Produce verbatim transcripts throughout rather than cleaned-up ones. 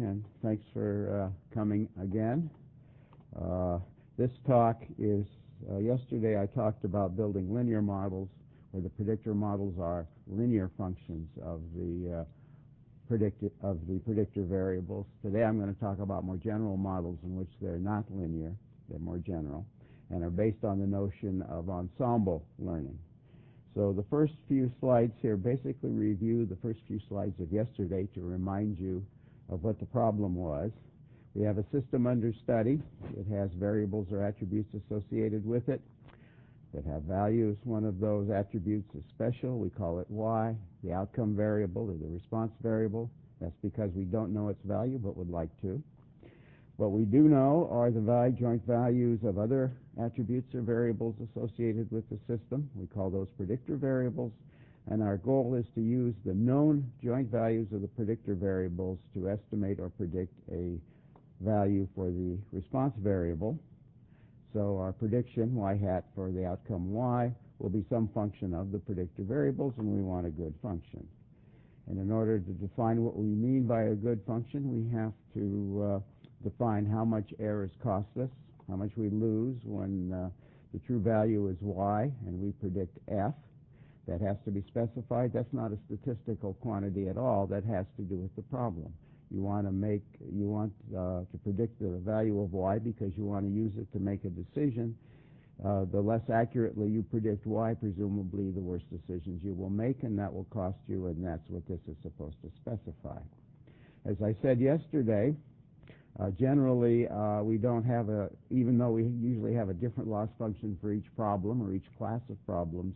and thanks for uh, coming again. Uh, this talk is, uh, yesterday I talked about building linear models, where the predictor models are linear functions of the uh, predictor of the predictor variables. Today I'm going to talk about more general models in which they're not linear, they're more general, and are based on the notion of ensemble learning. So the first few slides here basically review the first few slides of yesterday to remind you of what the problem was. We have a system under study. It has variables or attributes associated with it that have values. One of those attributes is special. We call it y. The outcome variable or the response variable. That's because we don't know its value but would like to. What we do know are the value, joint values of other attributes or variables associated with the system. We call those predictor variables. And our goal is to use the known joint values of the predictor variables to estimate or predict a value for the response variable. So our prediction, y hat, for the outcome y will be some function of the predictor variables, and we want a good function. And in order to define what we mean by a good function, we have to uh, define how much errors cost us, how much we lose when uh, the true value is y and we predict f. That has to be specified. That's not a statistical quantity at all. That has to do with the problem. You want to make, you want uh, to predict the value of y because you want to use it to make a decision. Uh, the less accurately you predict y, presumably the worse decisions you will make, and that will cost you, and that's what this is supposed to specify. As I said yesterday, Uh, generally, uh, we don't have a, even though we usually have a different loss function for each problem or each class of problems,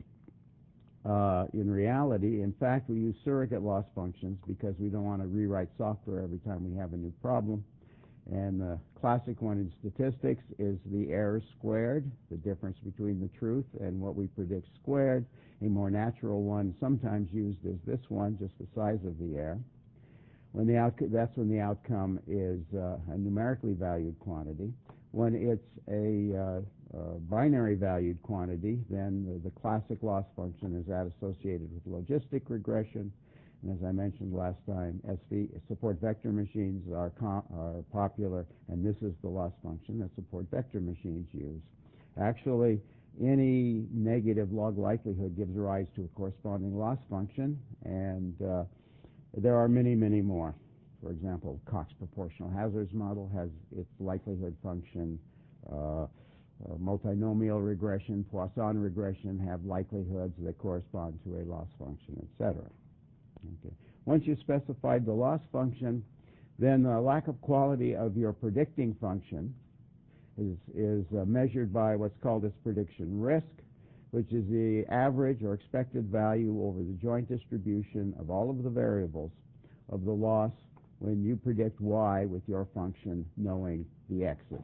uh, in reality, in fact, we use surrogate loss functions because we don't want to rewrite software every time we have a new problem. And the classic one in statistics is the error squared, the difference between the truth and what we predict squared. A more natural one, sometimes used, is this one, just the size of the error. When the outco- that's when the outcome is uh, a numerically valued quantity. When it's a uh, uh, binary valued quantity, then the, the classic loss function is that associated with logistic regression. And as I mentioned last time, S V support vector machines are, are popular, and this is the loss function that support vector machines use. Actually, any negative log likelihood gives rise to a corresponding loss function, and uh, there are many, many more. For example, Cox proportional hazards model has its likelihood function. Uh, uh, multinomial regression, Poisson regression have likelihoods that correspond to a loss function, et cetera. Okay. Once you've specified the loss function, then the lack of quality of your predicting function is, is uh, measured by what's called its prediction risk, which is the average or expected value over the joint distribution of all of the variables of the loss when you predict y with your function knowing the x's.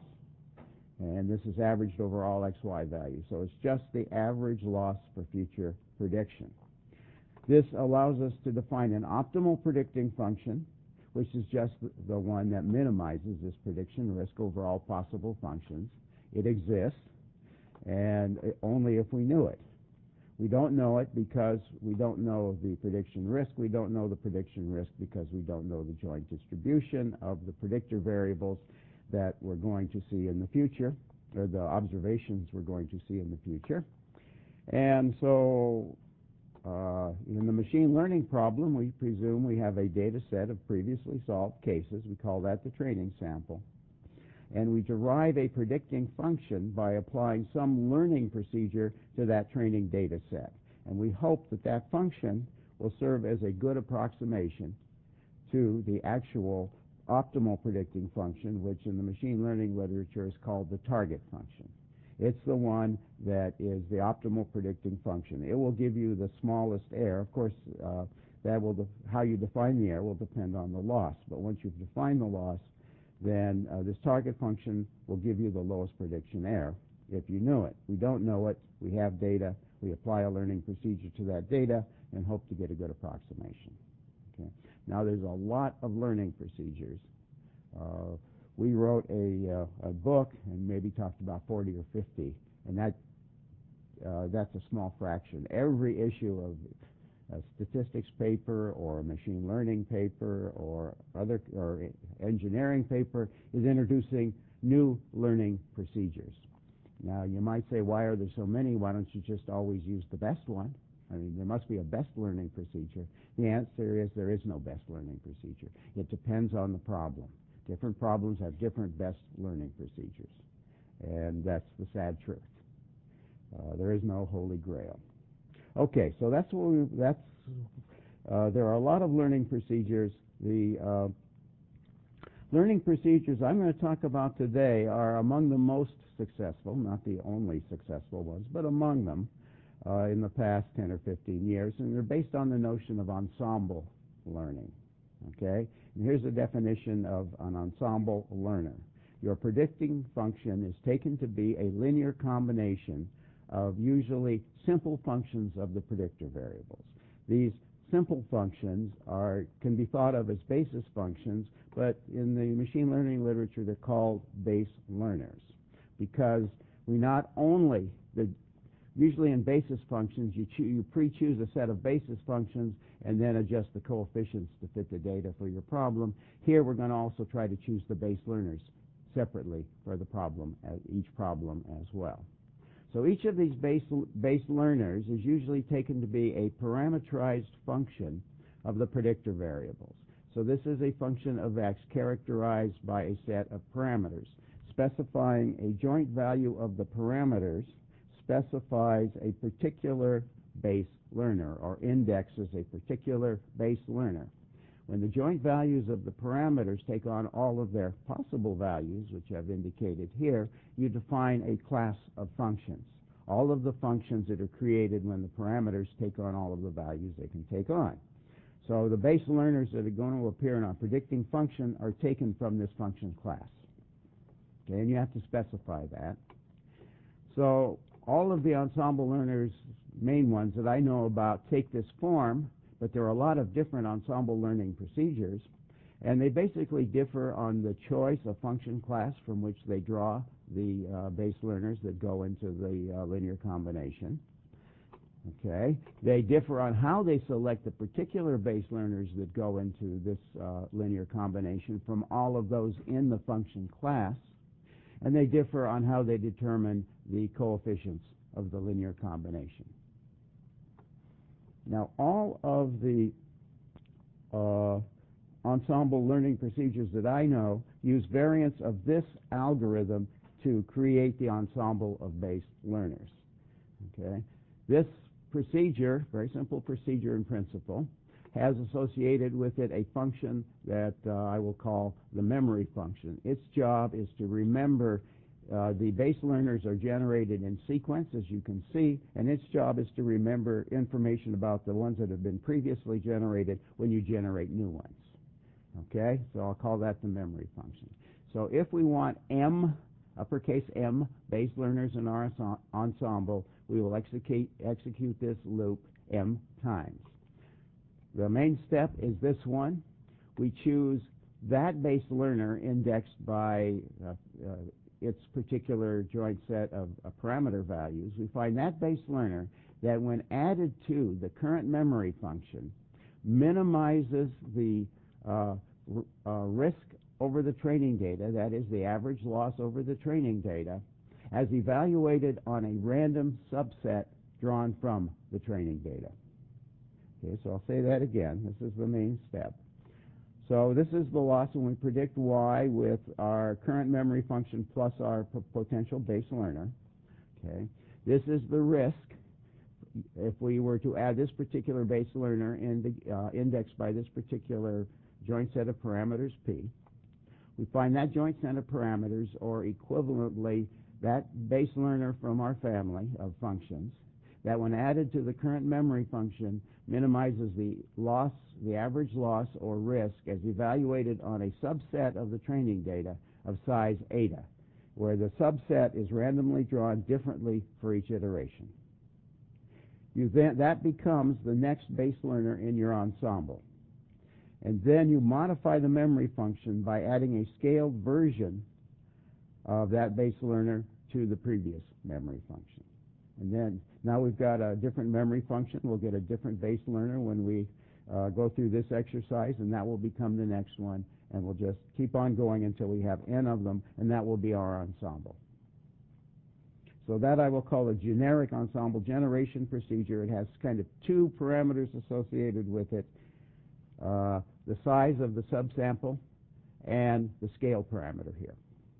And this is averaged over all xy values. So it's just the average loss for future prediction. This allows us to define an optimal predicting function, which is just the one that minimizes this prediction risk over all possible functions. It exists, and only if we knew it. We don't know it because we don't know the prediction risk. We don't know the prediction risk because we don't know the joint distribution of the predictor variables that we're going to see in the future, or the observations we're going to see in the future. And so uh, in the machine learning problem, we presume we have a data set of previously solved cases. We call that the training sample. And we derive a predicting function by applying some learning procedure to that training data set. And we hope that that function will serve as a good approximation to the actual optimal predicting function, which in the machine learning literature is called the target function. It's the one that is the optimal predicting function. It will give you the smallest error. Of course, uh, that will def- how you define the error will depend on the loss. But once you've defined the loss, then uh, this target function will give you the lowest prediction error if you know it. We don't know it. We have data. We apply a learning procedure to that data and hope to get a good approximation. Okay. Now, there's a lot of learning procedures. Uh, we wrote a, uh, a book and maybe talked about forty or fifty, and that uh, that's a small fraction. Every issue of a statistics paper or a machine learning paper or other or engineering paper is introducing new learning procedures. Now, you might say, why are there so many? Why don't you just always use the best one? I mean, there must be a best learning procedure. The answer is there is no best learning procedure. It depends on the problem. Different problems have different best learning procedures. And that's the sad truth. Uh, there is no holy grail. Okay, so that's what we, that's, uh, there are a lot of learning procedures. The uh, learning procedures I'm going to talk about today are among the most successful, not the only successful ones, but among them uh, in the past ten or fifteen years, and they're based on the notion of ensemble learning. Okay? And here's a definition of an ensemble learner. Your predicting function is taken to be a linear combination of usually simple functions of the predictor variables. These simple functions are can be thought of as basis functions, but in the machine learning literature they're called base learners, because we not only, the, usually in basis functions you, choo you pre-choose a set of basis functions and then adjust the coefficients to fit the data for your problem. Here we're going to also try to choose the base learners separately for the problem, uh, each problem as well. So each of these base, base learners is usually taken to be a parameterized function of the predictor variables. So this is a function of x characterized by a set of parameters. Specifying a joint value of the parameters specifies a particular base learner, or indexes a particular base learner. When the joint values of the parameters take on all of their possible values, which I've indicated here, you define a class of functions. All of the functions that are created when the parameters take on all of the values they can take on. So the base learners that are going to appear in our predicting function are taken from this function class. Okay, and you have to specify that. So all of the ensemble learners, main ones that I know about, take this form, but there are a lot of different ensemble learning procedures, and they basically differ on the choice of function class from which they draw the uh, base learners that go into the uh, linear combination. Okay, they differ on how they select the particular base learners that go into this uh, linear combination from all of those in the function class, and they differ on how they determine the coefficients of the linear combination. Now, all of the uh, ensemble learning procedures that I know use variants of this algorithm to create the ensemble of base learners. Okay, this procedure, very simple procedure in principle, has associated with it a function that uh, I will call the memory function. Its job is to remember uh, the base learners are generated in sequence, as you can see, and its job is to remember information about the ones that have been previously generated when you generate new ones. Okay, so I'll call that the memory function. So if we want M, uppercase M, base learners in our ensemble, we will execute, execute this loop M times. The main step is this one. We choose that base learner indexed by uh, uh, its particular joint set of uh, parameter values. We find that base learner that when added to the current memory function minimizes the uh, uh, risk over the training data, that is the average loss over the training data, as evaluated on a random subset drawn from the training data. Okay, so I'll say that again. This is the main step. So this is the loss when we predict y with our current memory function plus our potential base learner. Okay, this is the risk if we were to add this particular base learner in the, uh, indexed by this particular joint set of parameters p. We find that joint set of parameters, or equivalently that base learner from our family of functions, that when added to the current memory function minimizes the loss, the average loss or risk as evaluated on a subset of the training data of size eta, where the subset is randomly drawn differently for each iteration. You then, that becomes the next base learner in your ensemble. And then you modify the memory function by adding a scaled version of that base learner to the previous memory function. And then now we've got a different memory function. We'll get a different base learner when we uh, go through this exercise, and that will become the next one. And we'll just keep on going until we have n of them, and that will be our ensemble. So that I will call a generic ensemble generation procedure. It has kind of two parameters associated with it, uh, the size of the subsample and the scale parameter here.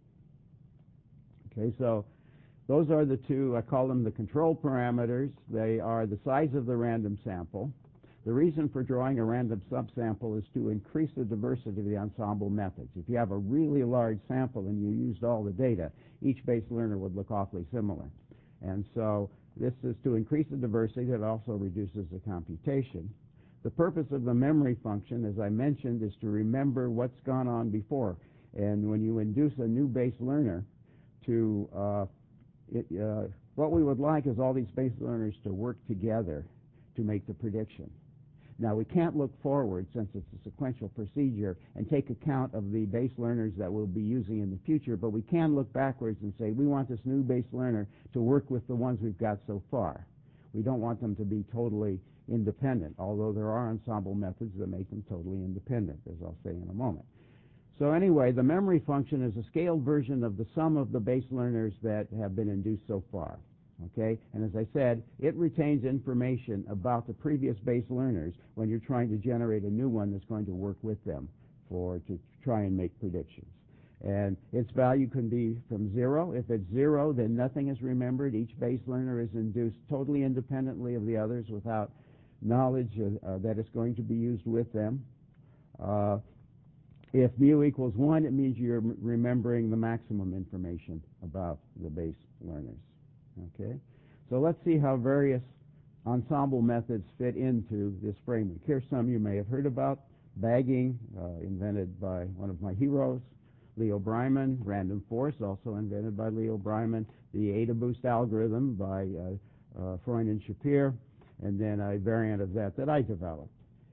Okay, so those are the two, I call them the control parameters. They are the size of the random sample. The reason for drawing a random subsample is to increase the diversity of the ensemble methods. If you have a really large sample and you used all the data, each base learner would look awfully similar. And so this is to increase the diversity. That also reduces the computation. The purpose of the memory function, as I mentioned, is to remember what's gone on before. And when you induce a new base learner to, uh, it, uh, what we would like is all these base learners to work together to make the prediction. Now, we can't look forward, since it's a sequential procedure, and take account of the base learners that we'll be using in the future, but we can look backwards and say, we want this new base learner to work with the ones we've got so far. We don't want them to be totally independent, although there are ensemble methods that make them totally independent, as I'll say in a moment. So anyway, the memory function is a scaled version of the sum of the base learners that have been induced so far. Okay, and as I said, it retains information about the previous base learners when you're trying to generate a new one that's going to work with them for to try and make predictions. And its value can be from zero. If it's zero, then nothing is remembered. Each base learner is induced totally independently of the others without knowledge uh, that it's going to be used with them. Uh, if mu equals one, it means you're remembering the maximum information about the base learners. Okay, so let's see how various ensemble methods fit into this framework. Here's some you may have heard about. Bagging, uh, invented by one of my heroes, Leo Breiman. Random forest, also invented by Leo Breiman. The AdaBoost algorithm by uh, uh, Freund and Shapir, and then a variant of that that I developed.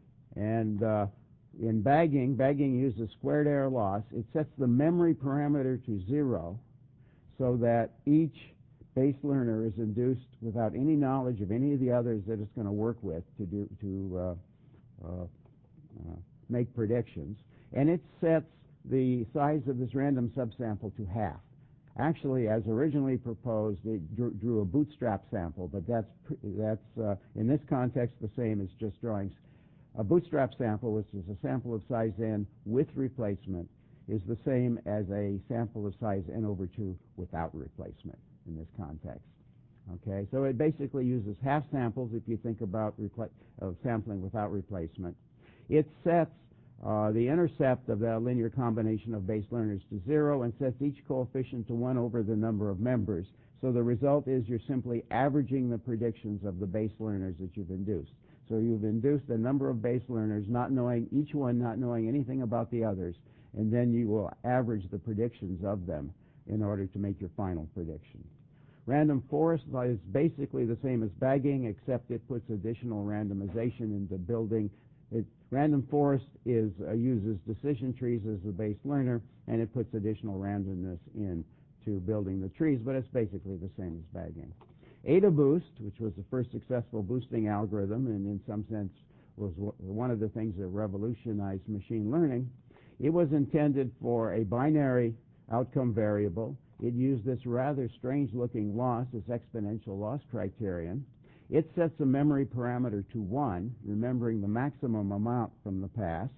And uh, in bagging, bagging uses squared error loss. It sets the memory parameter to zero so that each base learner is induced without any knowledge of any of the others that it's going to work with to do to uh, uh, uh, make predictions, and it sets the size of this random subsample to half. Actually, as originally proposed, it drew, drew a bootstrap sample, but that's that's uh, in this context the same as just drawing a bootstrap sample, which is a sample of size n with replacement, is the same as a sample of size n over two without replacement in this context. Okay, so it basically uses half samples if you think about of sampling without replacement. It sets uh, the intercept of that linear combination of base learners to zero and sets each coefficient to one over the number of members. So the result is you're simply averaging the predictions of the base learners that you've induced. So you've induced a number of base learners, not knowing each one, not knowing anything about the others, and then you will average the predictions of them in order to make your final prediction. Random forest is basically the same as bagging, except it puts additional randomization into building. It, random forest is uh, uses decision trees as the base learner, and it puts additional randomness into building the trees, but it's basically the same as bagging. AdaBoost, which was the first successful boosting algorithm, and in some sense was one of the things that revolutionized machine learning, it was intended for a binary outcome variable. It used this rather strange-looking loss, this exponential loss criterion. It sets a memory parameter to one, remembering the maximum amount from the past,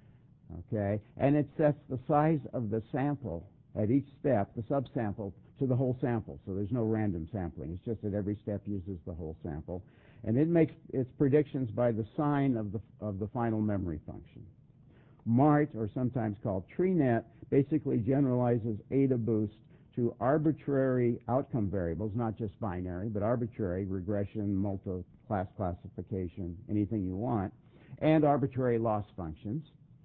okay, and it sets the size of the sample at each step, the subsample, to the whole sample. So there's no random sampling. It's just that every step uses the whole sample. And it makes its predictions by the sign of the, of the final memory function. MART, or sometimes called TreeNet, basically generalizes AdaBoost to arbitrary outcome variables, not just binary, but arbitrary, regression, multi-class classification, anything you want, and arbitrary loss functions,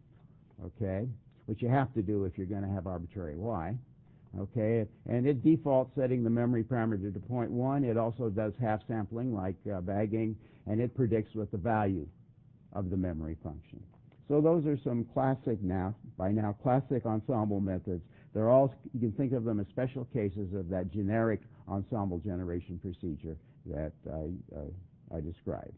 okay, which you have to do if you're going to have arbitrary y, okay, and it defaults setting the memory parameter to zero point one. It also does half sampling like uh, bagging, and it predicts with the value of the memory function. So those are some classic now, by now, classic ensemble methods. They're all, you can think of them as special cases of that generic ensemble generation procedure that I, uh, I described.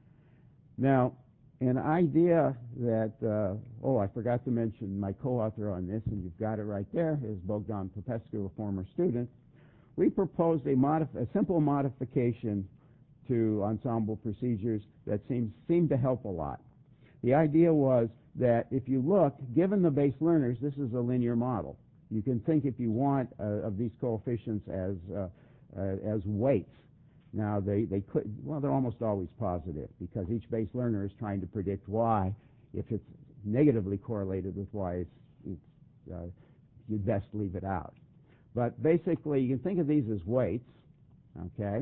Now, an idea that, uh, oh, I forgot to mention my co-author on this, and you've got it right there, is Bogdan Popescu, a former student. We proposed a, modif- a simple modification to ensemble procedures that seems, seemed to help a lot. The idea was that if you look, given the base learners, this is a linear model. You can think, if you want, uh, of these coefficients as, uh, uh, as weights. Now, they, they could, well, they're almost always positive, because each base learner is trying to predict y. If it's negatively correlated with y, it's, it's, uh, you'd best leave it out. But basically, you can think of these as weights, okay?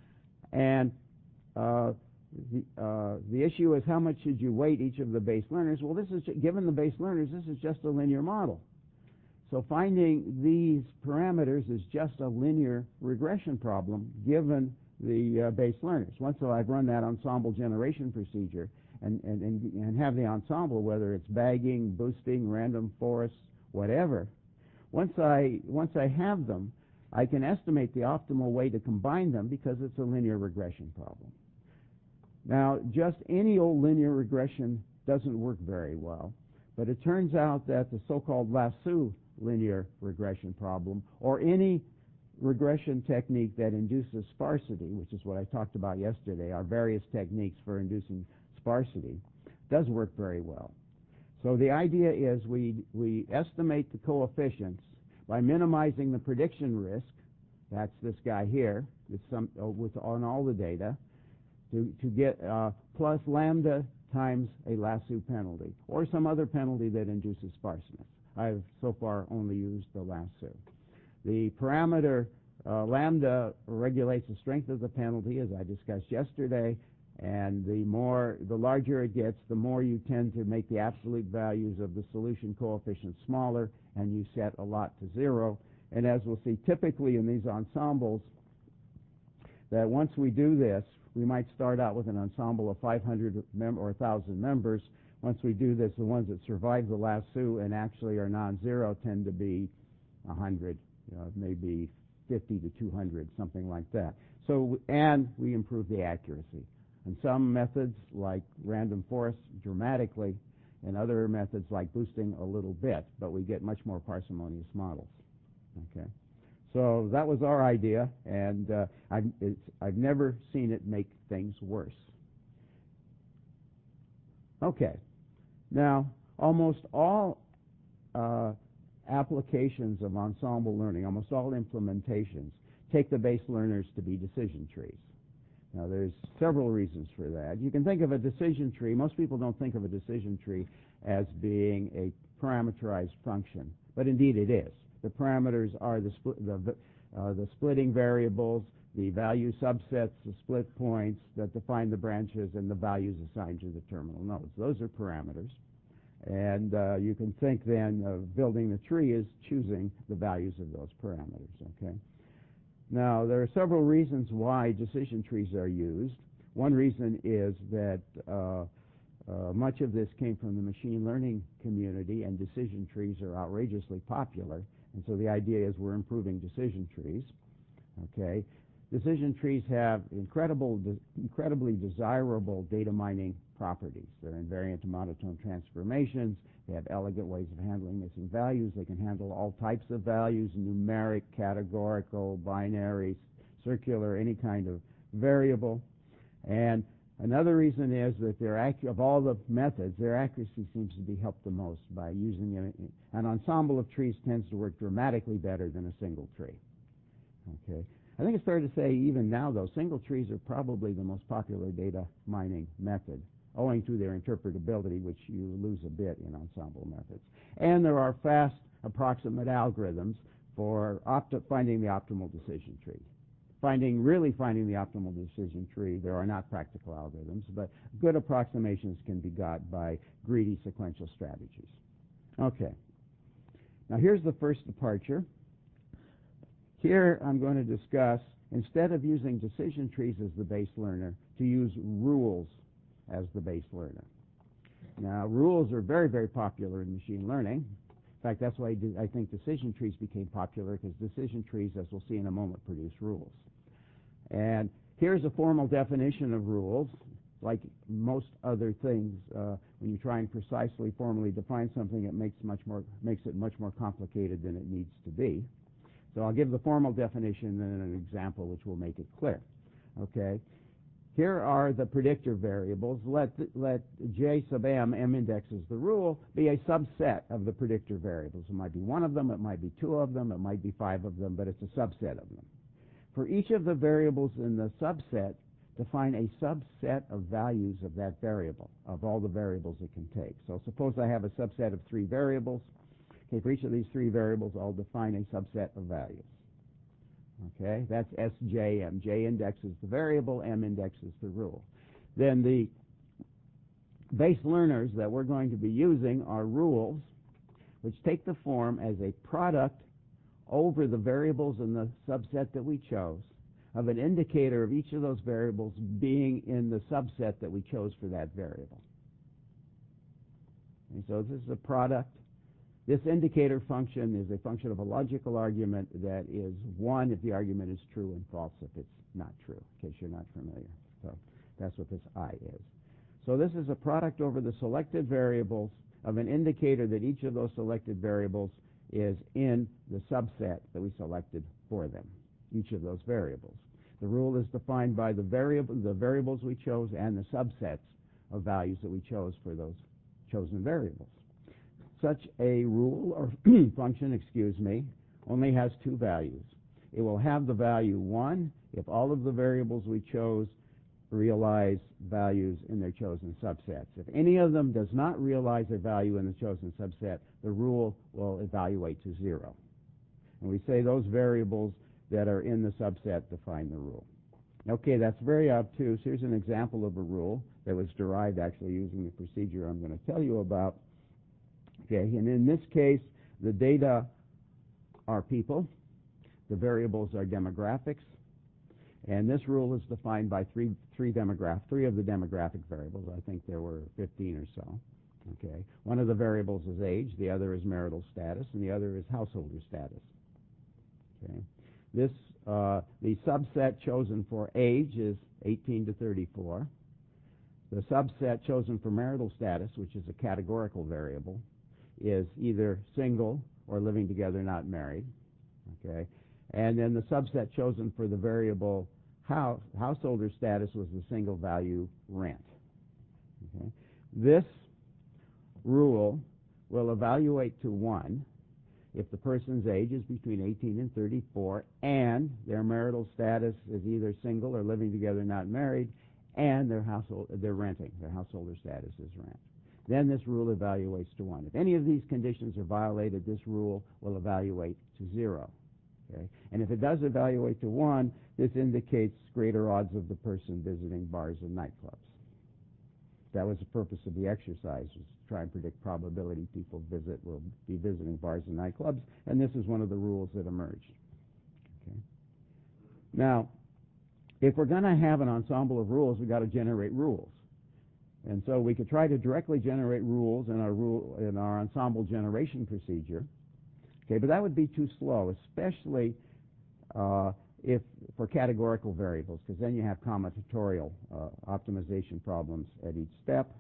And uh, the, uh, the issue is, how much should you weight each of the base learners? Well, this is, given the base learners, this is just a linear model. So finding these parameters is just a linear regression problem, given the uh, base learners. Once I've run that ensemble generation procedure and, and, and, and have the ensemble, whether it's bagging, boosting, random forests, whatever, once I, once I have them, I can estimate the optimal way to combine them, because it's a linear regression problem. Now, just any old linear regression doesn't work very well, but it turns out that the so-called lasso linear regression problem, or any regression technique that induces sparsity, which is what I talked about yesterday, our various techniques for inducing sparsity, does work very well. So the idea is we, we estimate the coefficients by minimizing the prediction risk. That's this guy here, with, some, uh, with on all the data, to, to get uh, plus lambda times a lasso penalty, or some other penalty that induces sparseness. I've so far only used the lasso. The parameter uh, lambda regulates the strength of the penalty, as I discussed yesterday, and the more, the larger it gets, the more you tend to make the absolute values of the solution coefficients smaller, and you set a lot to zero. And as we'll see, typically in these ensembles, that once we do this, we might start out with an ensemble of five hundred mem- or one thousand members. Once we do this, the ones that survive the lasso and actually are non-zero tend to be one hundred, you know, maybe fifty to two hundred, something like that. So, and we improve the accuracy. And some methods, like random forest, dramatically, and other methods like boosting a little bit, but we get much more parsimonious models. Okay, so that was our idea, and uh, I've, it's, I've never seen it make things worse. Okay, now almost all uh, applications of ensemble learning, almost all implementations, take the base learners to be decision trees. Now, there's several reasons for that. You can think of a decision tree. Most people don't think of a decision tree as being a parameterized function, but indeed it is. The parameters are the, spl the, uh, the splitting variables, the value subsets, the split points that define the branches, and the values assigned to the terminal nodes. Those are parameters. And uh, you can think then of building the tree as choosing the values of those parameters, okay? Now, there are several reasons why decision trees are used. One reason is that uh, uh, much of this came from the machine learning community, and decision trees are outrageously popular. And so the idea is we're improving decision trees. Okay, decision trees have incredible, de incredibly desirable data mining properties. They're invariant to monotone transformations. They have elegant ways of handling missing values. They can handle all types of values: numeric, categorical, binary, circular, any kind of variable. And another reason is that their of all the methods, their accuracy seems to be helped the most by using them. An ensemble of trees tends to work dramatically better than a single tree. Okay, I think it's fair to say even now, though, single trees are probably the most popular data mining method, owing to their interpretability, which you lose a bit in ensemble methods. And there are fast, approximate algorithms for opt finding the optimal decision tree. Finding, really finding the optimal decision tree, there are not practical algorithms, but good approximations can be got by greedy sequential strategies. Okay. Now here's the first departure. Here I'm going to discuss, instead of using decision trees as the base learner, to use rules as the base learner. Now, rules are very, very popular in machine learning. In fact, that's why I think decision trees became popular, because decision trees, as we'll see in a moment, produce rules. And Here's a formal definition of rules. Like most other things, uh, when you try and precisely formally define something, it makes much more makes it much more complicated than it needs to be. So I'll give the formal definition and an example which will make it clear. Okay, here are the predictor variables. Let let J sub m, m index is the rule, be a subset of the predictor variables. It might be one of them, it might be two of them, it might be five of them, but it's a subset of them. For each of the variables in the subset, define a subset of values of that variable, of all the variables it can take. So suppose I have a subset of three variables. Okay, for each of these three variables, I'll define a subset of values. Okay, that's S J M. J index is the variable, M index is the rule. Then the base learners that we're going to be using are rules, which take the form as a product over the variables in the subset that we chose, of an indicator of each of those variables being in the subset that we chose for that variable. And so this is a product. This indicator function is a function of a logical argument that is one if the argument is true and false if it's not true, in case you're not familiar. So that's what this I is. So this is a product over the selected variables of an indicator that each of those selected variables is in the subset that we selected for them, each of those variables. The rule is defined by the variable, the variables we chose and the subsets of values that we chose for those chosen variables. Such a rule or function, excuse me, only has two values. It will have the value one if all of the variables we chose realize values in their chosen subsets. If any of them does not realize a value in the chosen subset, the rule will evaluate to zero. And we say those variables that are in the subset define the rule. Okay, that's very obtuse. Here's an example of a rule that was derived actually using the procedure I'm going to tell you about. Okay, and in this case, the data are people, the variables are demographics, and this rule is defined by three three demograph three of the demographic variables. I think there were fifteen or so. Okay, one of the variables is age, the other is marital status, and the other is householder status. Okay. This, uh, the subset chosen for age is eighteen to thirty-four. The subset chosen for marital status, which is a categorical variable, is either single or living together, not married. Okay. And then the subset chosen for the variable house, householder status was the single value rent. Okay. This rule will evaluate to one if the person's age is between eighteen and thirty-four, and their marital status is either single or living together, not married, and their household, they're renting, their householder status is rent. Then this rule evaluates to one. If any of these conditions are violated, this rule will evaluate to zero. Okay? And if it does evaluate to one, this indicates greater odds of the person visiting bars and nightclubs. That was the purpose of the exercise, was to try and predict probability people visit will be visiting bars and nightclubs, and this is one of the rules that emerged. Okay. Now, if we're going to have an ensemble of rules, we've got to generate rules. And so we could try to directly generate rules in our rule in our ensemble generation procedure. Okay, but that would be too slow, especially uh, if for categorical variables, because then you have combinatorial uh, optimization problems at each step.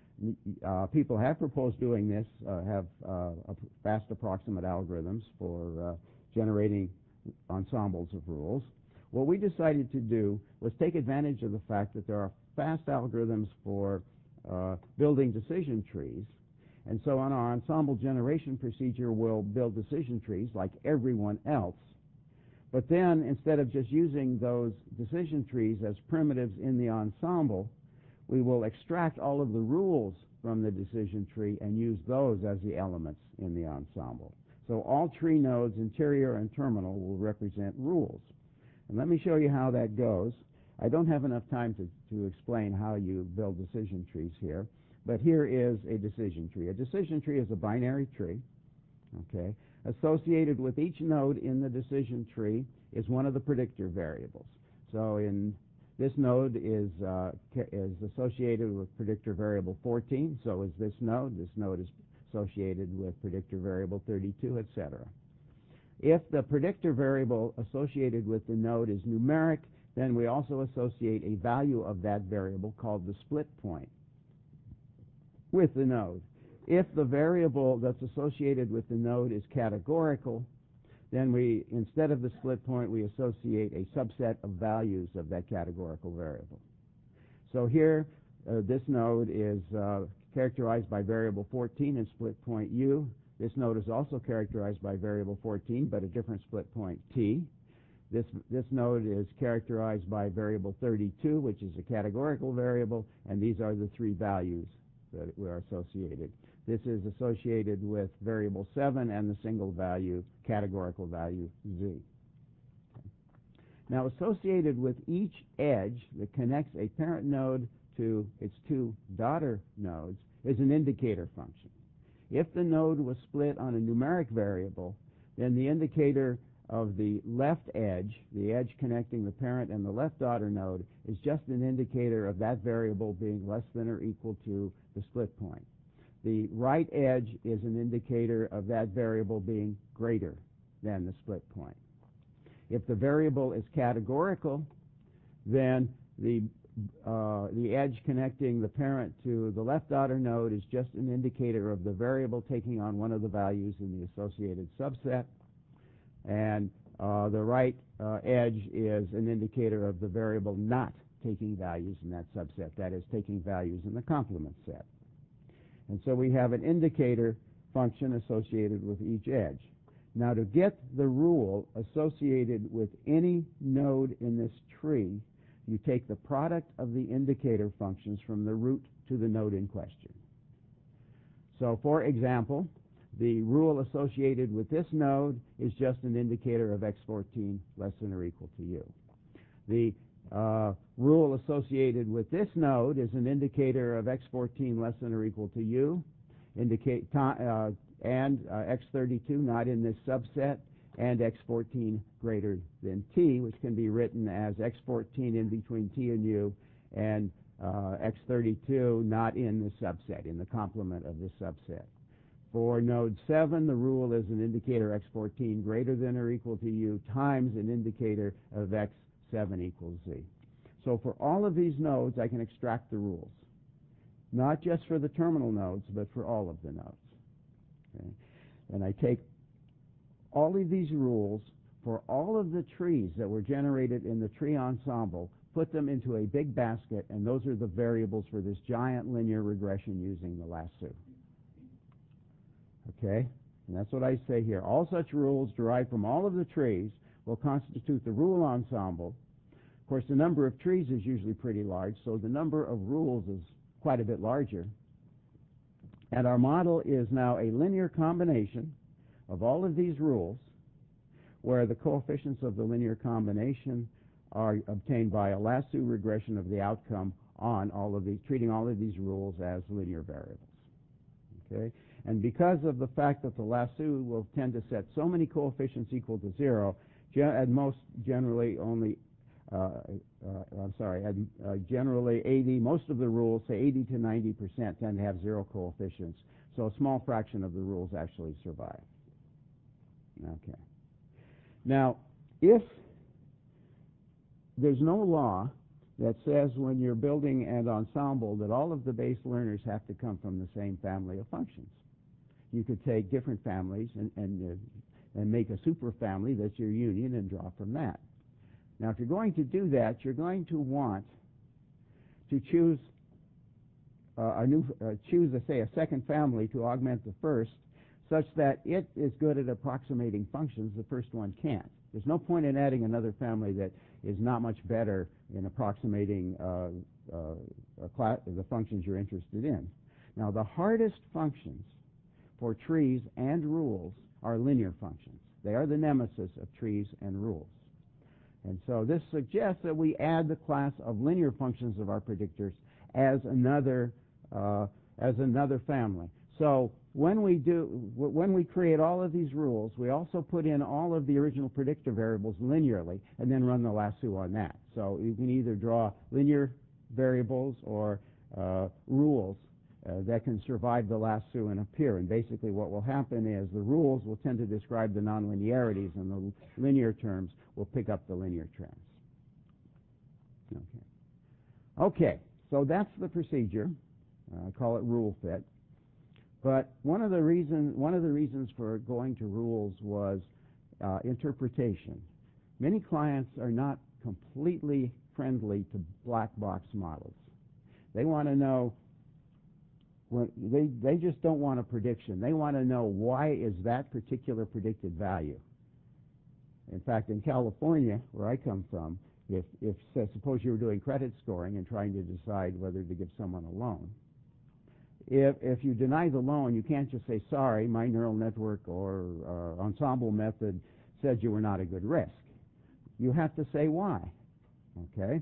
Uh, people have proposed doing this, uh, have uh, fast approximate algorithms for uh, generating ensembles of rules. What we decided to do was take advantage of the fact that there are fast algorithms for uh, building decision trees. And so on our ensemble generation procedure, we'll build decision trees like everyone else. But then, instead of just using those decision trees as primitives in the ensemble, we will extract all of the rules from the decision tree and use those as the elements in the ensemble. So all tree nodes, interior and terminal, will represent rules. And let me show you how that goes. I don't have enough time to, to explain how you build decision trees here, but here is a decision tree. A decision tree is a binary tree. Okay. Associated with each node in the decision tree is one of the predictor variables. So in this node is uh, is associated with predictor variable fourteen. So is this node. This node is associated with predictor variable thirty-two, et cetera. If the predictor variable associated with the node is numeric, then we also associate a value of that variable called the split point with the node. If the variable that's associated with the node is categorical, then we, instead of the split point, we associate a subset of values of that categorical variable. So here, uh, this node is uh, characterized by variable fourteen and split point u. This node is also characterized by variable fourteen, but a different split point t. This, this node is characterized by variable thirty-two, which is a categorical variable, and these are the three values that were associated. This is associated with variable seven and the single value, categorical value, z. Now, associated with each edge that connects a parent node to its two daughter nodes is an indicator function. If the node was split on a numeric variable, then the indicator of the left edge, the edge connecting the parent and the left daughter node, is just an indicator of that variable being less than or equal to the split point. The right edge is an indicator of that variable being greater than the split point. If the variable is categorical, then the uh, the edge connecting the parent to the left daughter node is just an indicator of the variable taking on one of the values in the associated subset. And uh, the right uh, edge is an indicator of the variable not taking values in that subset, that is, taking values in the complement set. And so we have an indicator function associated with each edge. Now, to get the rule associated with any node in this tree, you take the product of the indicator functions from the root to the node in question. So, for example, the rule associated with this node is just an indicator of x fourteen less than or equal to u. The uh, rule associated with this node is an indicator of x fourteen less than or equal to u, indicate uh, and uh, x thirty-two not in this subset, and x fourteen greater than t, which can be written as x fourteen in between t and u, and uh, x thirty-two not in the subset, in the complement of this subset. For node seven, the rule is an indicator x fourteen greater than or equal to u times an indicator of x seven equals z. So for all of these nodes, I can extract the rules, not just for the terminal nodes, but for all of the nodes. Okay? And I take all of these rules for all of the trees that were generated in the tree ensemble, put them into a big basket, and those are the variables for this giant linear regression using the lasso. Okay? And that's what I say here. All such rules derived from all of the trees will constitute the rule ensemble. Of course, the number of trees is usually pretty large, so the number of rules is quite a bit larger. And our model is now a linear combination of all of these rules, where the coefficients of the linear combination are obtained by a lasso regression of the outcome on all of these, treating all of these rules as linear variables. Okay? And because of the fact that the lasso will tend to set so many coefficients equal to zero, at most generally only, uh, uh, I'm sorry, at, uh, generally eighty, most of the rules, say eighty to ninety percent, tend to have zero coefficients. So a small fraction of the rules actually survive. Okay. Now, if there's no law that says when you're building an ensemble that all of the base learners have to come from the same family of functions. You could take different families and, and, uh, and make a superfamily that's your union and draw from that. Now, if you're going to do that, you're going to want to choose uh, a new, uh, choose, a, say, a second family to augment the first, such that it is good at approximating functions the first one can't. There's no point in adding another family that is not much better in approximating uh, uh, a class, the functions you're interested in. Now, the hardest functions for trees and rules are linear functions. They are the nemesis of trees and rules. And so this suggests that we add the class of linear functions of our predictors as another, uh, as another family. So when we do, when we create all of these rules, we also put in all of the original predictor variables linearly and then run the lasso on that. So you can either draw linear variables or uh, rules uh, that can survive the lasso and appear. And basically what will happen is the rules will tend to describe the nonlinearities and the linear terms will pick up the linear trends. Okay. Okay, so that's the procedure. Uh, I call it rule fit. But one of the reason, one of the reasons for going to rules was uh, interpretation. Many clients are not completely friendly to black box models. They want to know, when they, they just don't want a prediction. They want to know, why is that particular predicted value? In fact, in California, where I come from, if, if so suppose you were doing credit scoring and trying to decide whether to give someone a loan, if, if you deny the loan, you can't just say, sorry, my neural network or uh, ensemble method said you were not a good risk. You have to say why, okay?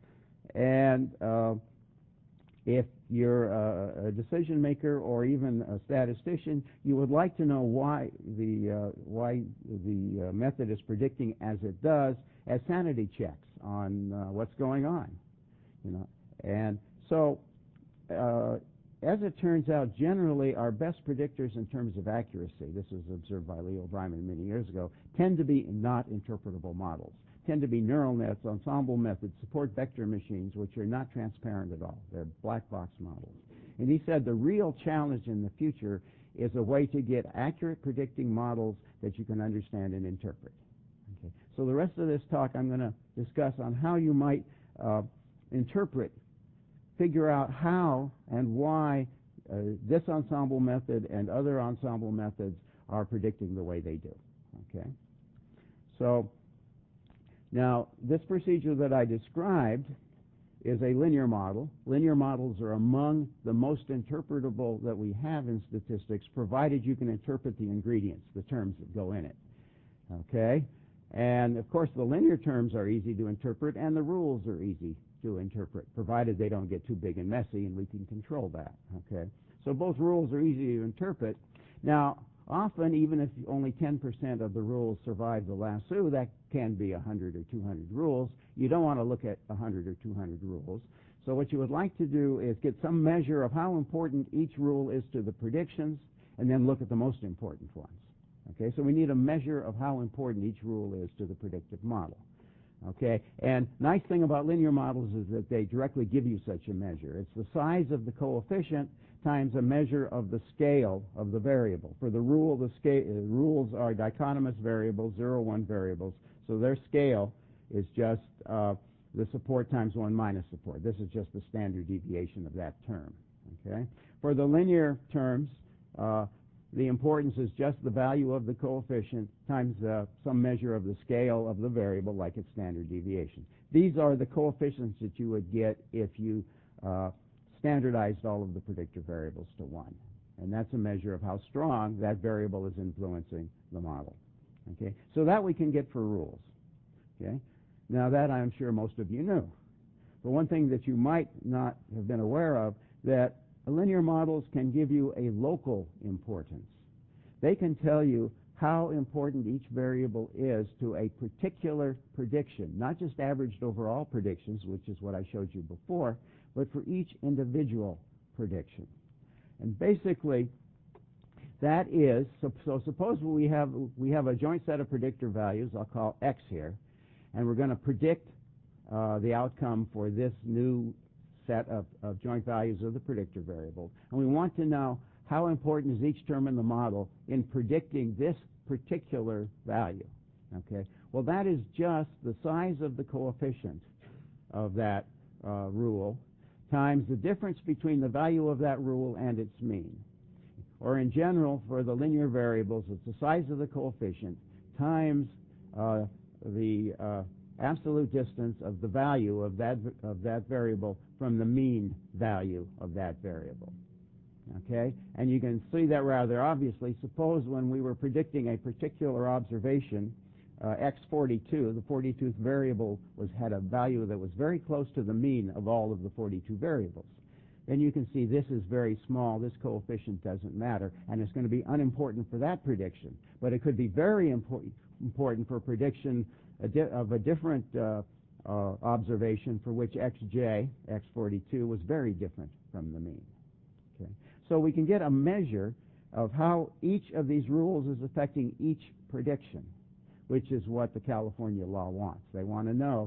And uh, if you're a, a decision maker or even a statistician, you would like to know why the uh, why the uh, method is predicting as it does, as sanity checks on uh, what's going on, you know. And so, uh, as it turns out, generally our best predictors in terms of accuracy, this was observed by Leo Breiman many years ago, tend to be not interpretable models. Tend to be neural nets, ensemble methods, support vector machines, which are not transparent at all. They're black box models. And he said the real challenge in the future is a way to get accurate predicting models that you can understand and interpret. Okay. So the rest of this talk I'm going to discuss on how you might uh, interpret, figure out how and why uh, this ensemble method and other ensemble methods are predicting the way they do. Okay. So now, this procedure that I described is a linear model. Linear models are among the most interpretable that we have in statistics, provided you can interpret the ingredients, the terms that go in it. Okay? And, of course, the linear terms are easy to interpret, and the rules are easy to interpret, provided they don't get too big and messy, and we can control that. Okay? So both rules are easy to interpret. Now, often, even if only ten percent of the rules survive the lasso, that can be one hundred or two hundred rules. You don't want to look at one hundred or two hundred rules. So what you would like to do is get some measure of how important each rule is to the predictions, and then look at the most important ones. Okay, so we need a measure of how important each rule is to the predictive model. Okay, and nice thing about linear models is that they directly give you such a measure. It's the size of the coefficient times a measure of the scale of the variable. For the rule, the scale, uh, rules are dichotomous variables, zero, one variables, so their scale is just uh, the support times one minus support. This is just the standard deviation of that term. Okay, for the linear terms, uh, the importance is just the value of the coefficient times uh, some measure of the scale of the variable, like its standard deviation. These are the coefficients that you would get if you uh, standardized all of the predictor variables to one. And that's a measure of how strong that variable is influencing the model. Okay, so that we can get for rules. Okay, now that I'm sure most of you knew. But one thing that you might not have been aware of, that linear models can give you a local importance. They can tell you how important each variable is to a particular prediction, not just averaged over all predictions, which is what I showed you before, but for each individual prediction. And basically, that is, so, so suppose we have, we have a joint set of predictor values, I'll call X here, and we're going to predict uh, the outcome for this new set of, of joint values of the predictor variables. And we want to know how important is each term in the model in predicting this particular value. Okay? Well, that is just the size of the coefficient of that uh, rule times the difference between the value of that rule and its mean. Or in general, for the linear variables, it's the size of the coefficient times uh, the uh, absolute distance of the value of that of that variable from the mean value of that variable. Okay? And you can see that rather obviously. Suppose when we were predicting a particular observation, uh, x forty-two, the forty-tooth variable was had a value that was very close to the mean of all of the forty-two variables. Then you can see this is very small, this coefficient doesn't matter, and it's going to be unimportant for that prediction. But it could be very important important for prediction of a different uh, uh, observation for which xj, x forty-two, was very different from the mean. Okay? So we can get a measure of how each of these rules is affecting each prediction, which is what the California law wants. They want to know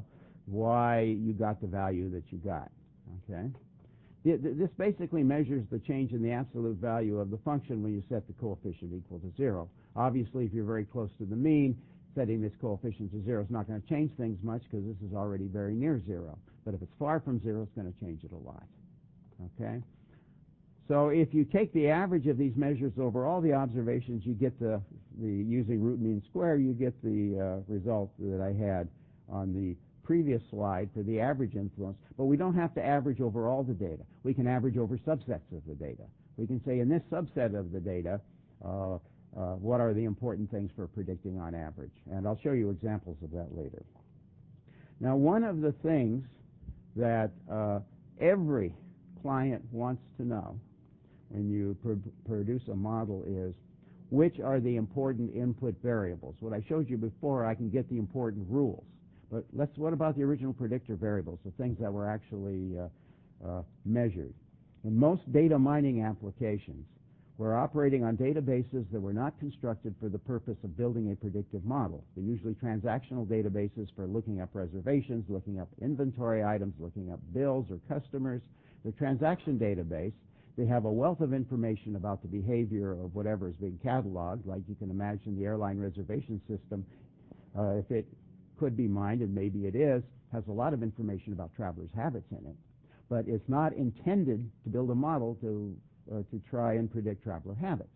why you got the value that you got. Okay? This basically measures the change in the absolute value of the function when you set the coefficient equal to zero. Obviously, if you're very close to the mean, setting this coefficient to zero is not going to change things much because this is already very near zero. But if it's far from zero, it's going to change it a lot. Okay? So if you take the average of these measures over all the observations, you get the, the using root mean square, you get the uh, result that I had on the previous slide for the average influence. But we don't have to average over all the data. We can average over subsets of the data. We can say in this subset of the data, uh, uh, what are the important things for predicting on average? And I'll show you examples of that later. Now, one of the things that uh, every client wants to know when you pr produce a model is, which are the important input variables? What I showed you before, I can get the important rules. But let's, what about the original predictor variables, the things that were actually uh, uh, measured? In most data mining applications, we're operating on databases that were not constructed for the purpose of building a predictive model. They're usually transactional databases for looking up reservations, looking up inventory items, looking up bills or customers. The transaction database, they have a wealth of information about the behavior of whatever is being cataloged, like you can imagine the airline reservation system, uh, if it could be mined, and maybe it is, has a lot of information about travelers' habits in it. But it's not intended to build a model to, uh, to try and predict traveler habits.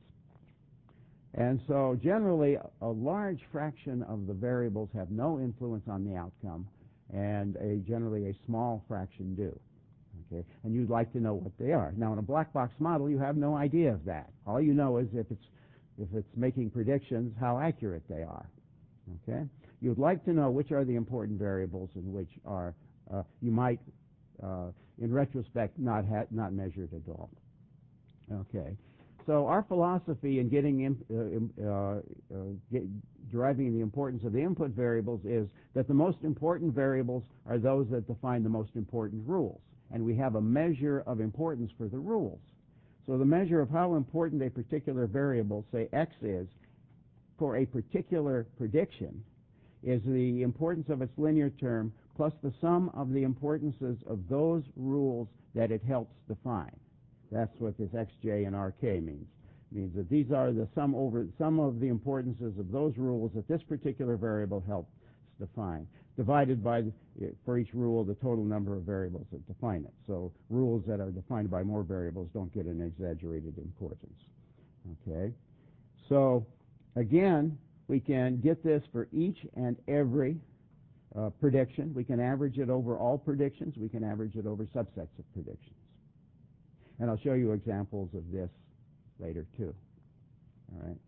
And so generally, a large fraction of the variables have no influence on the outcome, and a, generally a small fraction do. Okay? And you'd like to know what they are. Now, in a black box model, you have no idea of that. All you know is if it's, if it's making predictions, how accurate they are. Okay? You'd like to know which are the important variables and which are, uh, you might, uh, in retrospect, not, ha not measured at all. Okay. So our philosophy in getting in, uh, uh, uh, get, deriving the importance of the input variables is that the most important variables are those that define the most important rules. And we have a measure of importance for the rules. So the measure of how important a particular variable, say X is, for a particular prediction is the importance of its linear term plus the sum of the importances of those rules that it helps define. That's what this X J and R K means. It means that these are the sum over sum of the importances of those rules that this particular variable helps define, divided by, for each rule, the total number of variables that define it. So rules that are defined by more variables don't get an exaggerated importance. Okay? So, again, we can get this for each and every uh, prediction. We can average it over all predictions. We can average it over subsets of predictions. And I'll show you examples of this later, too. All right.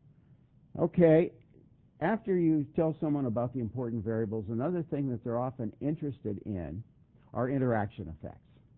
Okay. After you tell someone about the important variables, another thing that they're often interested in are interaction effects.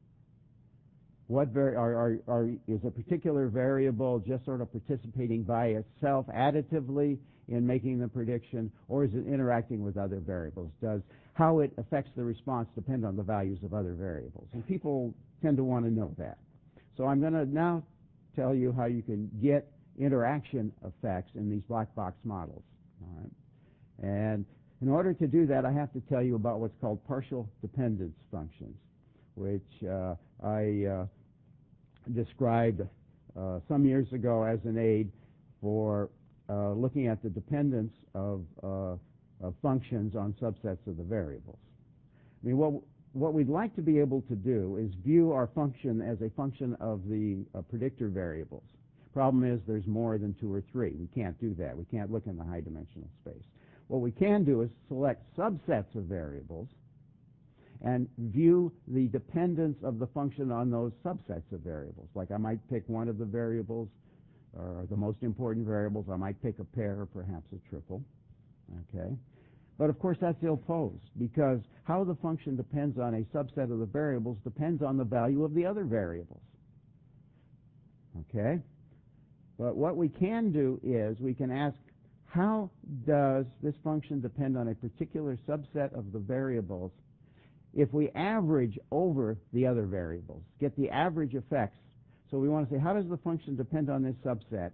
What are, are, are, is a particular variable just sort of participating by itself additively in making the prediction, or is it interacting with other variables? Does how it affects the response depend on the values of other variables? And people tend to want to know that. So I'm going to now tell you how you can get interaction effects in these black box models. All right? And in order to do that, I have to tell you about what's called partial dependence functions, which uh, I uh, described uh, some years ago as an aid for uh, looking at the dependence of, uh, of functions on subsets of the variables. I mean, what, what we'd like to be able to do is view our function as a function of the uh, predictor variables. Problem is there's more than two or three. We can't do that. We can't look in the high dimensional space. What we can do is select subsets of variables and view the dependence of the function on those subsets of variables. Like I might pick one of the variables, or the most important variables. I might pick a pair or perhaps a triple. Okay? But of course that's ill-posed, because how the function depends on a subset of the variables depends on the value of the other variables. Okay? But what we can do is we can ask, how does this function depend on a particular subset of the variables if we average over the other variables, get the average effects? So we want to say, how does the function depend on this subset?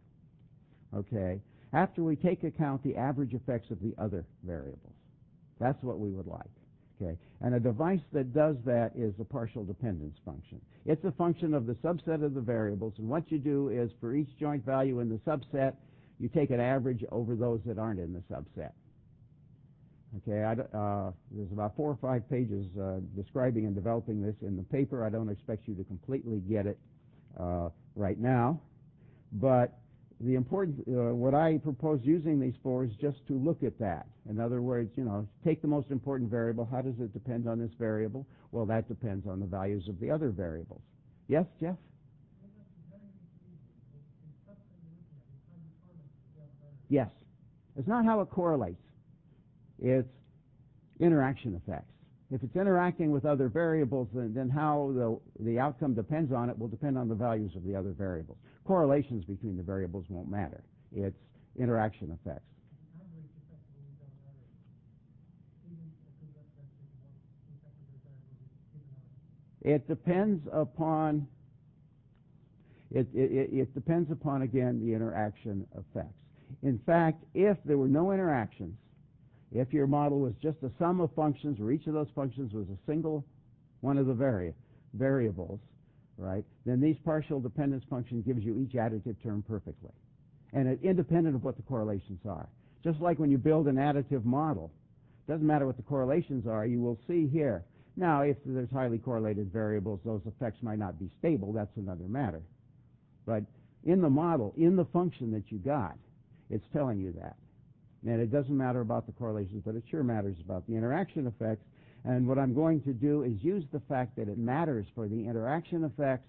Okay, after we take account the average effects of the other variables. That's what we would like. Okay, and a device that does that is a partial dependence function. It's a function of the subset of the variables, and what you do is for each joint value in the subset, you take an average over those that aren't in the subset. Okay, I, uh, there's about four or five pages uh, describing and developing this in the paper. I don't expect you to completely get it uh, right now, but the important, uh, what I propose using these for is just to look at that. In other words, you know, take the most important variable. How does it depend on this variable? Well, that depends on the values of the other variables. Yes, Jeff? Yes. It's not how it correlates. It's interaction effects. If it's interacting with other variables, then, then how the, the outcome depends on it will depend on the values of the other variables. Correlations between the variables won't matter. It's interaction effects. It depends upon, it, it, it depends upon, again, the interaction effects. In fact, if there were no interactions, if your model was just a sum of functions where each of those functions was a single one of the vari variables, right, then these partial dependence function gives you each additive term perfectly. And it, independent of what the correlations are. Just like when you build an additive model, it doesn't matter what the correlations are, you will see here. Now, if there's highly correlated variables, those effects might not be stable, that's another matter. But in the model, in the function that you got, it's telling you that. And it doesn't matter about the correlations, but it sure matters about the interaction effects. And what I'm going to do is use the fact that it matters for the interaction effects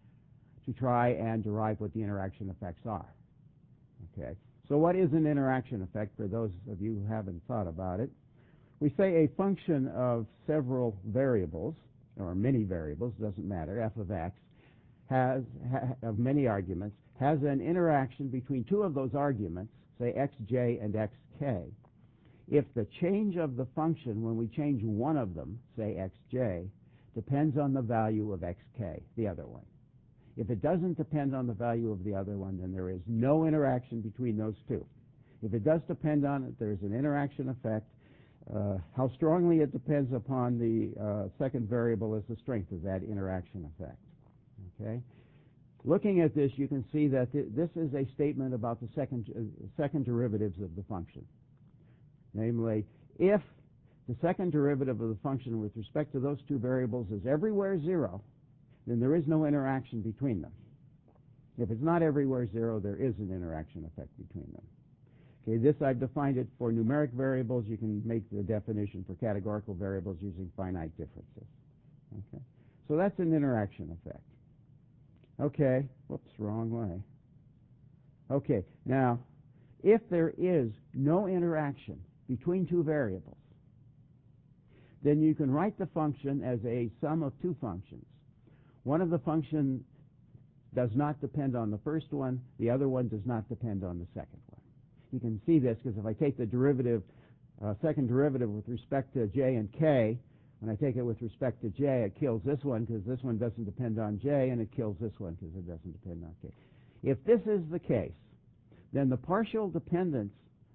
to try and derive what the interaction effects are. Okay. So what is an interaction effect for those of you who haven't thought about it? We say a function of several variables, or many variables, doesn't matter, f of x, has, ha, of many arguments, has an interaction between two of those arguments, say xj and xk. If the change of the function when we change one of them, say xj, depends on the value of xk, the other one. If it doesn't depend on the value of the other one, then there is no interaction between those two. If it does depend on it, there's an interaction effect. Uh, how strongly it depends upon the uh, second variable is the strength of that interaction effect. Okay? Looking at this, you can see that th this is a statement about the second, uh, second derivatives of the function. Namely, if the second derivative of the function with respect to those two variables is everywhere zero, then there is no interaction between them. If it's not everywhere zero, there is an interaction effect between them. Okay, this I've defined it for numeric variables. You can make the definition for categorical variables using finite differences. Okay, so that's an interaction effect. Okay, whoops, wrong way. Okay, now, if there is no interaction between two variables, then you can write the function as a sum of two functions. One of the functions does not depend on the first one, the other one does not depend on the second one. You can see this because if I take the derivative, uh, second derivative with respect to j and k, when I take it with respect to j, it kills this one because this one doesn't depend on j, and it kills this one because it doesn't depend on k. If this is the case, then the partial dependence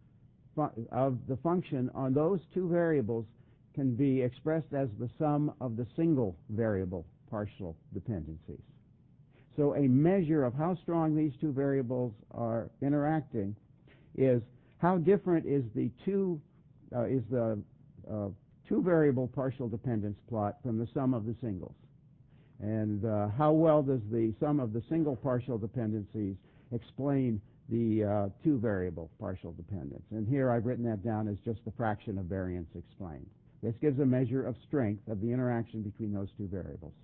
of the function on those two variables can be expressed as the sum of the single variable partial dependencies. So a measure of how strong these two variables are interacting is how different is the two uh, is the uh, two variable partial dependence plot from the sum of the singles, and uh, how well does the sum of the single partial dependencies explain the uh, two variable partial dependence. And here I've written that down as just the fraction of variance explained. This gives a measure of strength of the interaction between those two variables.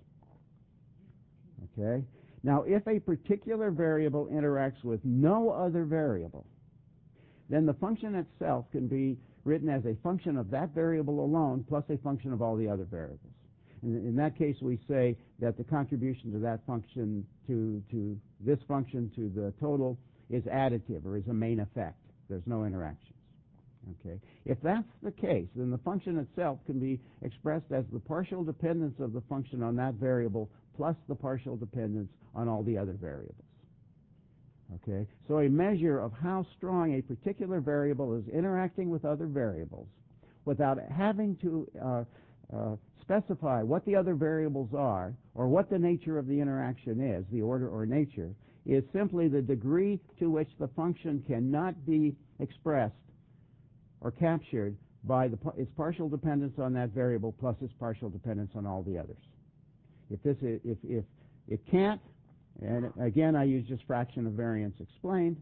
Okay. Now, if a particular variable interacts with no other variable, then the function itself can be written as a function of that variable alone plus a function of all the other variables. And in that case, we say that the contribution to that function, to, to this function, to the total, is additive or is a main effect. There's no interactions. Okay. If that's the case, then the function itself can be expressed as the partial dependence of the function on that variable plus the partial dependence on all the other variables. Okay. So a measure of how strong a particular variable is interacting with other variables without having to uh, uh, specify what the other variables are or what the nature of the interaction is, the order or nature, is simply the degree to which the function cannot be expressed or captured by the, its partial dependence on that variable plus its partial dependence on all the others. If this is, if, if it can't, and again I use just fraction of variance explained,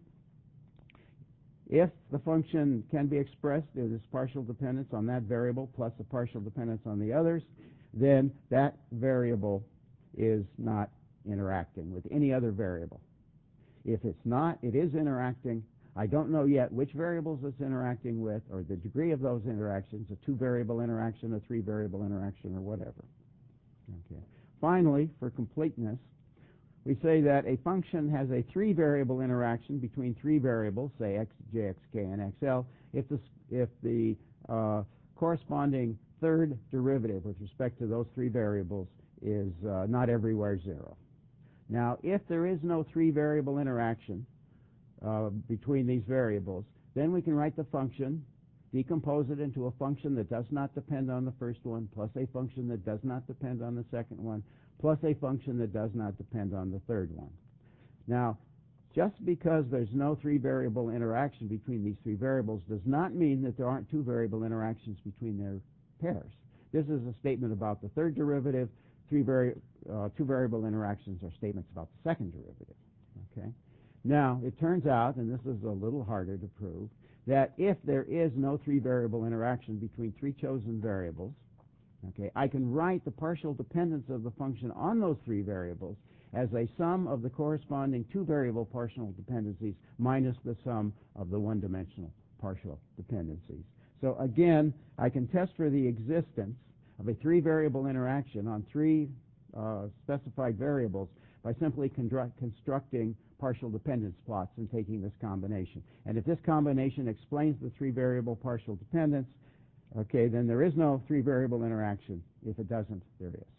if the function can be expressed as its partial dependence on that variable plus a partial dependence on the others, then that variable is not interacting with any other variable. If it's not, it is interacting. I don't know yet which variables it's interacting with or the degree of those interactions, a two-variable interaction, a three-variable interaction, or whatever. Okay. Finally, for completeness, we say that a function has a three-variable interaction between three variables, say x, j, x, k, and xl, if the, if the uh, corresponding third derivative with respect to those three variables is uh, not everywhere zero. Now, if there is no three-variable interaction uh, between these variables, then we can write the function, decompose it into a function that does not depend on the first one, plus a function that does not depend on the second one, plus a function that does not depend on the third one. Now, just because there's no three-variable interaction between these three variables does not mean that there aren't two-variable interactions between their pairs. This is a statement about the third derivative. Three vari uh, two-variable interactions are statements about the second derivative. Okay. Now, it turns out, and this is a little harder to prove, that if there is no three-variable interaction between three chosen variables, okay, I can write the partial dependence of the function on those three variables as a sum of the corresponding two-variable partial dependencies minus the sum of the one-dimensional partial dependencies. So again, I can test for the existence of a three-variable interaction on three uh, specified variables by simply constructing partial dependence plots and taking this combination. And if this combination explains the three-variable partial dependence, okay, then there is no three-variable interaction. If it doesn't, there is.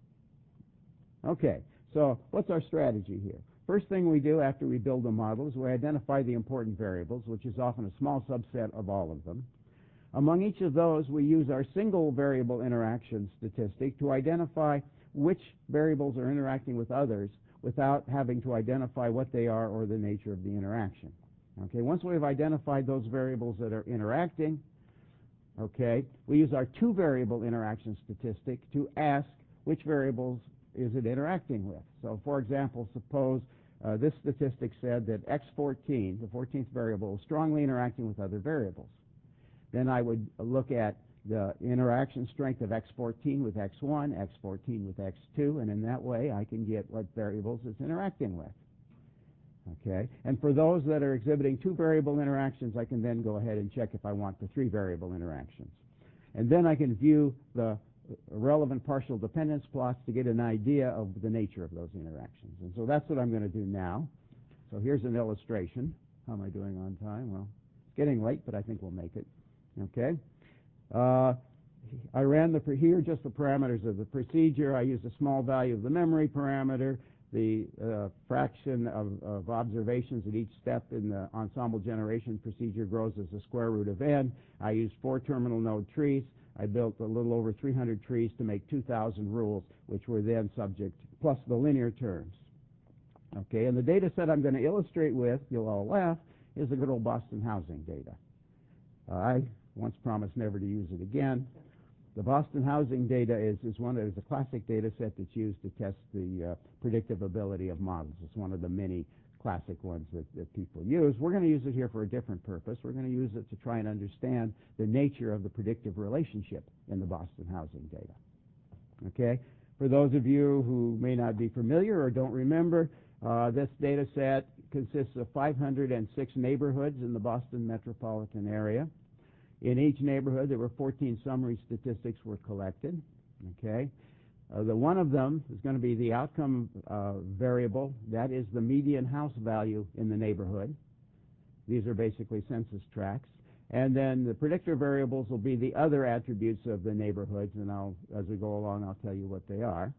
Okay, so what's our strategy here? First thing we do after we build a model is we identify the important variables, which is often a small subset of all of them. Among each of those, we use our single variable interaction statistic to identify which variables are interacting with others without having to identify what they are or the nature of the interaction. Okay, once we've identified those variables that are interacting, okay, we use our two-variable interaction statistic to ask which variables is it interacting with. So, for example, suppose uh, this statistic said that x fourteen, the fourteenth variable, is strongly interacting with other variables. Then I would look at the interaction strength of x fourteen with x one, x fourteen with x two, and in that way I can get what variables it's interacting with. Okay, and for those that are exhibiting two-variable interactions, I can then go ahead and check if I want the three-variable interactions. And then I can view the relevant partial dependence plots to get an idea of the nature of those interactions. And so that's what I'm going to do now. So here's an illustration. How am I doing on time? Well, it's getting late, but I think we'll make it. Okay. Uh, I ran the, here just the parameters of the procedure. I used a small value of the memory parameter. The uh, fraction of, of observations at each step in the ensemble generation procedure grows as the square root of n. I used four terminal node trees. I built a little over three hundred trees to make two thousand rules, which were then subject, plus the linear terms. Okay, and the data set I'm going to illustrate with, you'll all laugh, is the good old Boston housing data. Uh, I once promised never to use it again. The Boston housing data is, is one of, is a classic data set that's used to test the uh, predictive ability of models. It's one of the many classic ones that, that people use. We're going to use it here for a different purpose. We're going to use it to try and understand the nature of the predictive relationship in the Boston housing data. Okay? For those of you who may not be familiar or don't remember, uh, this data set consists of five hundred six neighborhoods in the Boston metropolitan area. In each neighborhood, there were fourteen summary statistics were collected. Okay, uh, the one of them is going to be the outcome uh, variable. That is the median house value in the neighborhood. These are basically census tracts. And then the predictor variables will be the other attributes of the neighborhoods, and I'll, as we go along, I'll tell you what they are.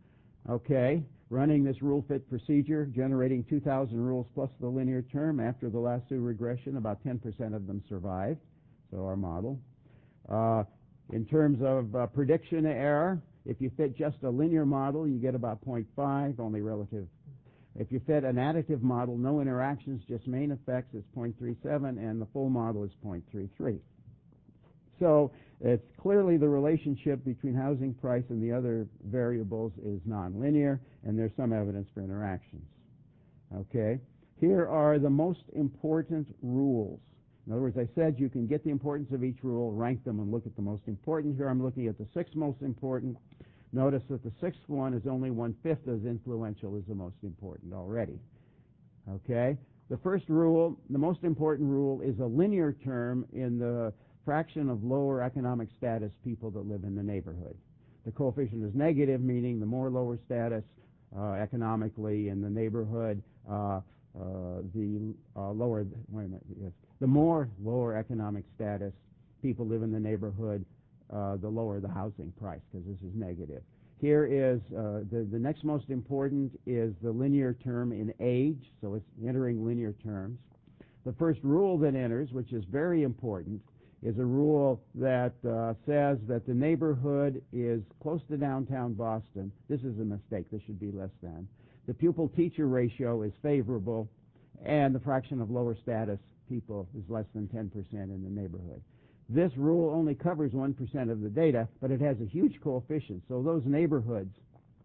Okay, running this rule fit procedure, generating two thousand rules plus the linear term. After the lasso regression, about ten percent of them survived. So our model. Uh, In terms of uh, prediction error, if you fit just a linear model, you get about zero point five, only relative. If you fit an additive model, no interactions, just main effects, it's zero point three seven, and the full model is zero point three three. So it's clearly the relationship between housing price and the other variables is nonlinear, and there's some evidence for interactions. Okay? Here are the most important rules. In other words, I said you can get the importance of each rule, rank them, and look at the most important. Here I'm looking at the six most important. Notice that the sixth one is only one-fifth as influential as the most important already. Okay? The first rule, the most important rule, is a linear term in the fraction of lower economic status people that live in the neighborhood. The coefficient is negative, meaning the more lower status uh, economically in the neighborhood, uh, uh, the uh, lower, wait a minute, yes, the more lower economic status people live in the neighborhood, uh, the lower the housing price, because this is negative. Here is, uh, the, the next most important is the linear term in age, so it's entering linear terms. The first rule that enters, which is very important, is a rule that uh, says that the neighborhood is close to downtown Boston. This is a mistake. This should be less than. The pupil-teacher ratio is favorable, and the fraction of lower status people is less than ten percent in the neighborhood. This rule only covers one percent of the data, but it has a huge coefficient. So those neighborhoods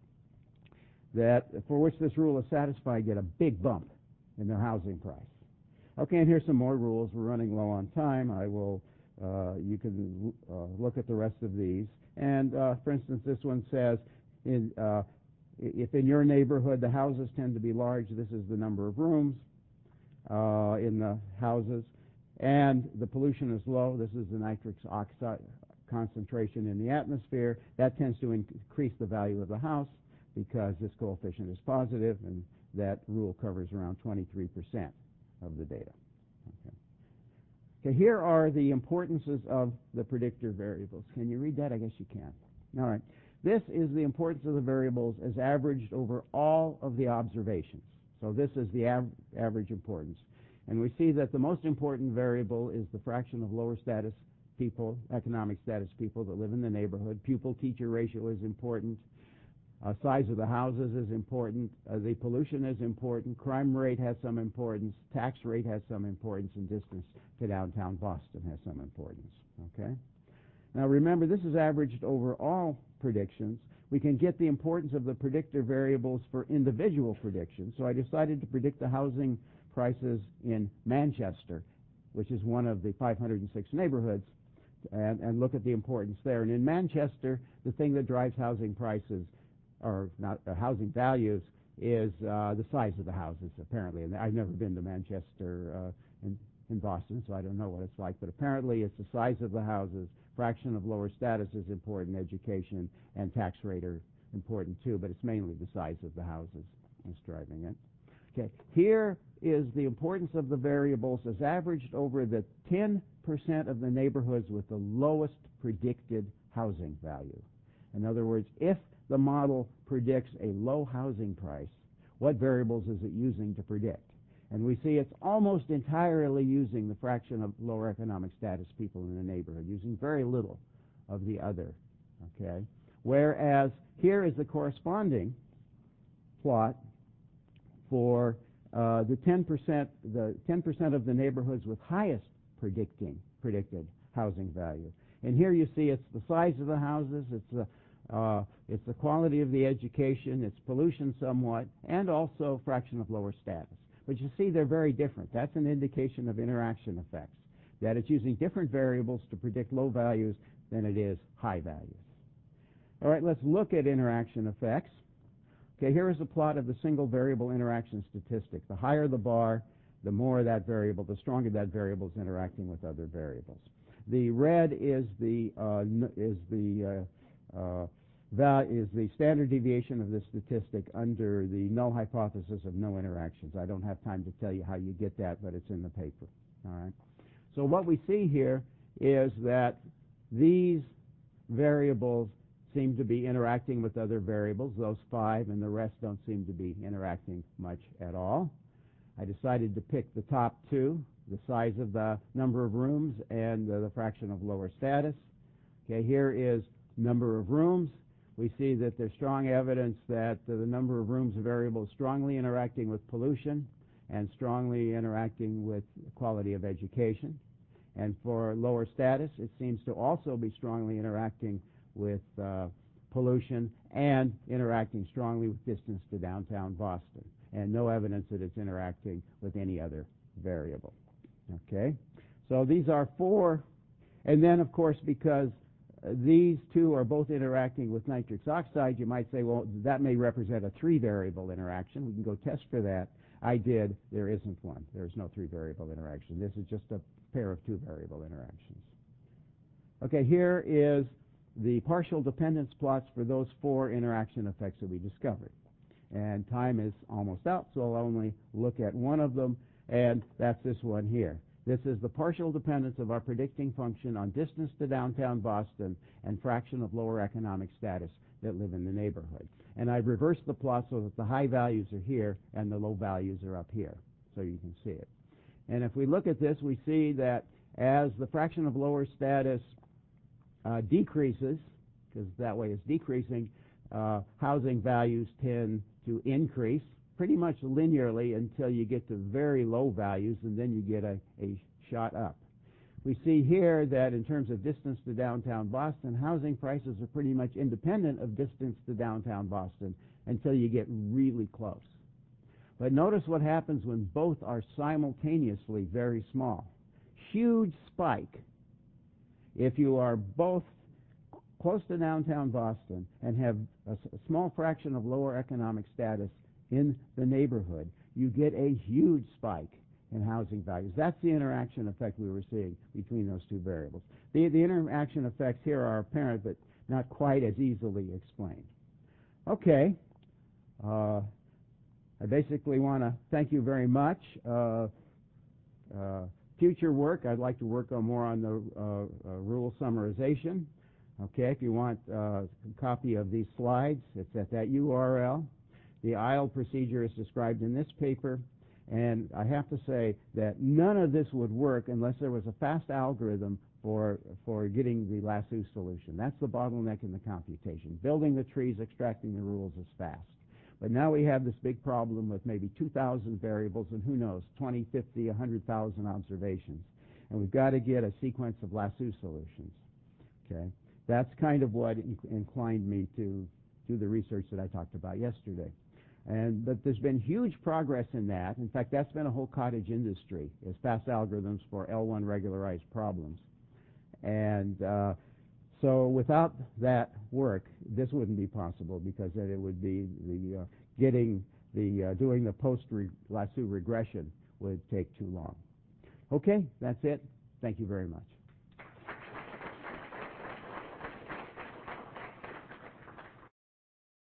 that for which this rule is satisfied get a big bump in their housing price. Okay, and here's some more rules. We're running low on time. I will, uh, you can uh, look at the rest of these. And uh, for instance, this one says, in, uh, if in your neighborhood the houses tend to be large, this is the number of rooms uh, in the houses. And the pollution is low. This is the nitrous oxide concentration in the atmosphere. That tends to increase the value of the house because this coefficient is positive, and that rule covers around twenty-three percent of the data. Okay. Okay, here are the importances of the predictor variables. Can you read that? I guess you can. All right. This is the importance of the variables as averaged over all of the observations. So this is the av average importance. And we see that the most important variable is the fraction of lower status people, economic status people that live in the neighborhood. Pupil-teacher ratio is important. Uh, size of the houses is important. Uh, the pollution is important. Crime rate has some importance. Tax rate has some importance. And distance to downtown Boston has some importance. Okay? Now remember, this is averaged over all predictions. We can get the importance of the predictor variables for individual predictions. So I decided to predict the housing prices in Manchester, which is one of the five hundred six neighborhoods, and, and look at the importance there. And in Manchester, the thing that drives housing prices, or not uh, housing values, is uh, the size of the houses, apparently. And I've never been to Manchester uh, in, in Boston, so I don't know what it's like. But apparently it's the size of the houses, fraction of lower status is important, education and tax rate are important too, but it's mainly the size of the houses that's driving it. Okay, here is the importance of the variables as averaged over the ten percent of the neighborhoods with the lowest predicted housing value. In other words, if the model predicts a low housing price, what variables is it using to predict? And we see it's almost entirely using the fraction of lower economic status people in the neighborhood, using very little of the other. Okay, whereas here is the corresponding plot for uh, the ten percent, the ten percent of the neighborhoods with highest predicting predicted housing value. And here you see it's the size of the houses, it's the uh, it's the quality of the education, it's pollution somewhat, and also fraction of lower status. But you see they're very different. That's an indication of interaction effects, that it's using different variables to predict low values than it is high values. All right, let's look at interaction effects. Okay, here is a plot of the single variable interaction statistic. The higher the bar, the more that variable, the stronger that variable is interacting with other variables. The red is the uh, is the uh, uh, val is the standard deviation of the statistic under the null hypothesis of no interactions. I don't have time to tell you how you get that, but it's in the paper. All right. So what we see here is that these variables seem to be interacting with other variables, those five, and the rest don't seem to be interacting much at all. I decided to pick the top two, the size of the number of rooms and uh, the fraction of lower status. Okay, here is number of rooms. We see that there's strong evidence that uh, the number of rooms variable is strongly interacting with pollution and strongly interacting with quality of education. And for lower status, it seems to also be strongly interacting with uh, pollution and interacting strongly with distance to downtown Boston, and no evidence that it's interacting with any other variable. Okay, so these are four, and then of course because uh, these two are both interacting with nitrous oxide, you might say, well, that may represent a three variable interaction. We can go test for that. I did. There isn't one. There's no three variable interaction. This is just a pair of two variable interactions. Okay, here is the partial dependence plots for those four interaction effects that we discovered. And time is almost out, so I'll only look at one of them, and that's this one here. This is the partial dependence of our predicting function on distance to downtown Boston and fraction of lower economic status that live in the neighborhood. And I've reversed the plot so that the high values are here and the low values are up here, so you can see it. And if we look at this, we see that as the fraction of lower status uh, decreases, because that way it's decreasing, uh, housing values tend to increase pretty much linearly until you get to very low values, and then you get a, a shot up. We see here that in terms of distance to downtown Boston, housing prices are pretty much independent of distance to downtown Boston until you get really close. But notice what happens when both are simultaneously very small. Huge spike if you are both close to downtown Boston and have a, a small fraction of lower economic status in the neighborhood. You get a huge spike in housing values. That's the interaction effect we were seeing between those two variables. The, the interaction effects here are apparent, but not quite as easily explained. Okay. Uh, I basically want to thank you very much. Uh, uh, future work, I'd like to work on more on the uh, uh, rule summarization. Okay, if you want uh, a copy of these slides, it's at that U R L. The I O L procedure is described in this paper, and I have to say that none of this would work unless there was a fast algorithm for for getting the lasso solution. That's the bottleneck in the computation. Building the trees, extracting the rules is fast. But now we have this big problem with maybe two thousand variables and who knows, twenty, fifty, one hundred thousand observations. And we've got to get a sequence of lasso solutions. Okay, that's kind of what in inclined me to do the research that I talked about yesterday. And but there's been huge progress in that. In fact, that's been a whole cottage industry, is fast algorithms for L one regularized problems. And uh, so without that work, this wouldn't be possible, because then it would be the uh, getting the uh, doing the post-lasso regression would take too long. Okay, that's it. Thank you very much.